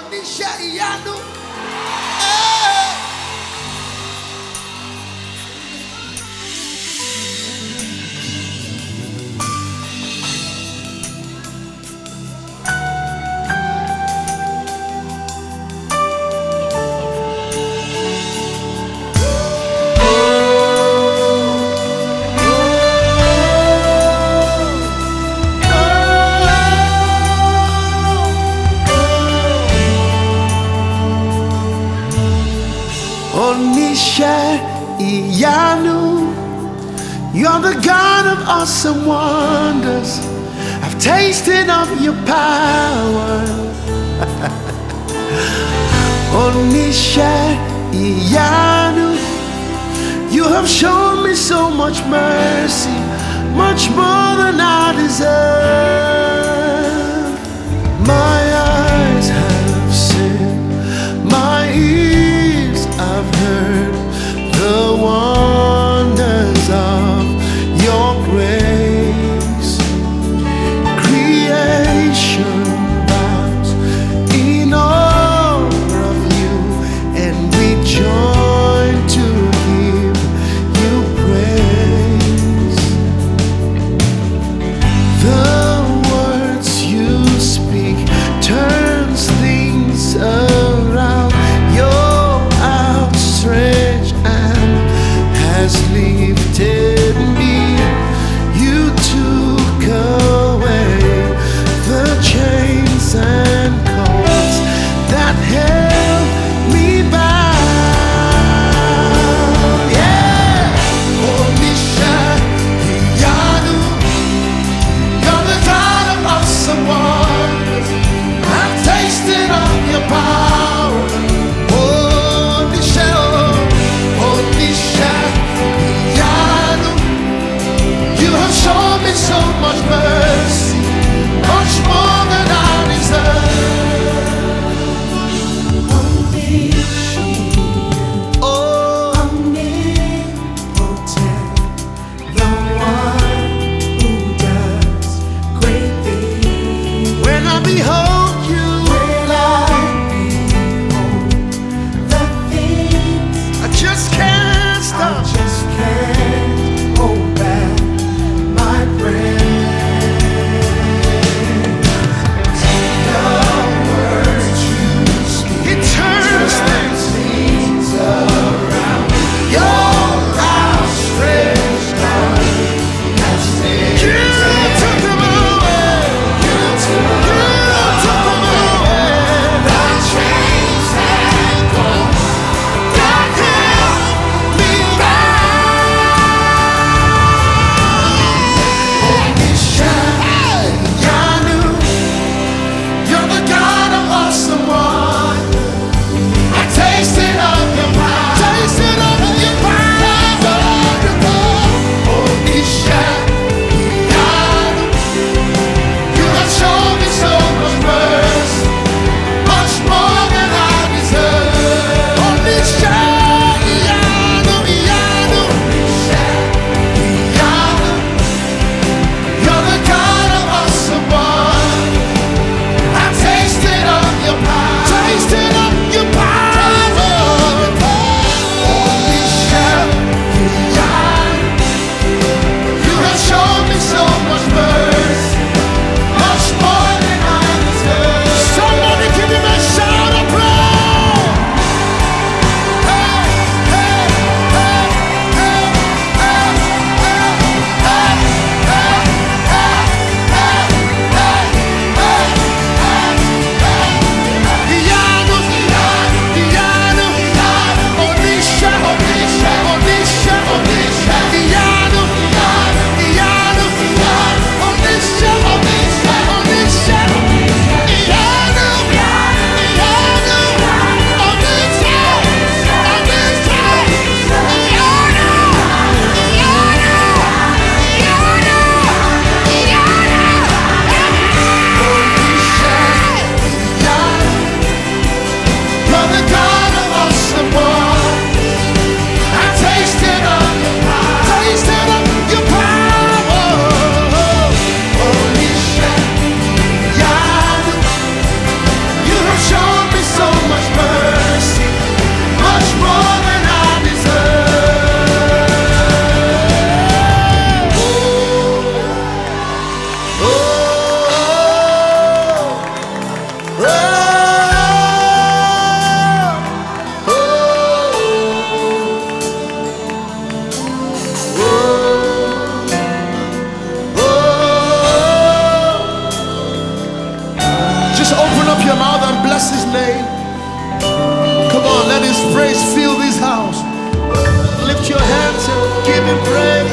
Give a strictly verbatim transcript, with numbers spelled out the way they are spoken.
Onisha Iyanu. Onisha Iyanu, you're the God of awesome wonders. I've tasted of your power. Onisha Iyanu, you have shown me so much mercy, much more than I deserve. My eyes have seen, my ears I've heard the wonders of your grace. Creation bows in awe of you, and we join to give you praise. The words you speak turns things around. Your outstretched hand has lifted me. You took away the chains and cords that held me bound. Yeah, Onisha Iyanu, you're the God of awesome wonders. I've tasted of your power. Onisha, Onisha Iyanu, you have shown me so much mercy, much more than I deserve. Oh, Omnipotent, the one who does great things. when I behold you, When I behold the things, I just can't I stop. just can't hold back my breath. The words you speak It turns things. things around. Your Outstretched arm has you lifted took them away. you to You took Just open up your mouth and bless his name. Come on, let his praise fill this house. Lift your hands and give him praise.